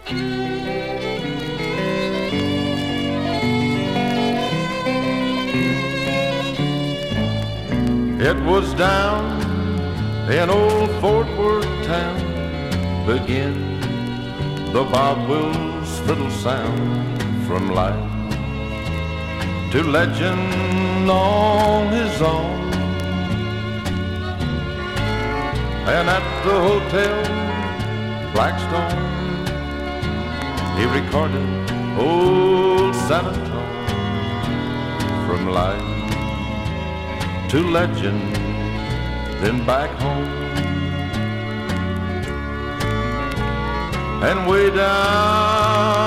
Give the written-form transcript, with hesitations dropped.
It was down in old Fort Worth town begin the Bob Wills fiddle sound, from life to legend on his own. And at the Hotel Blackstone he recorded old San Antone, from life to legend, then back home. And way down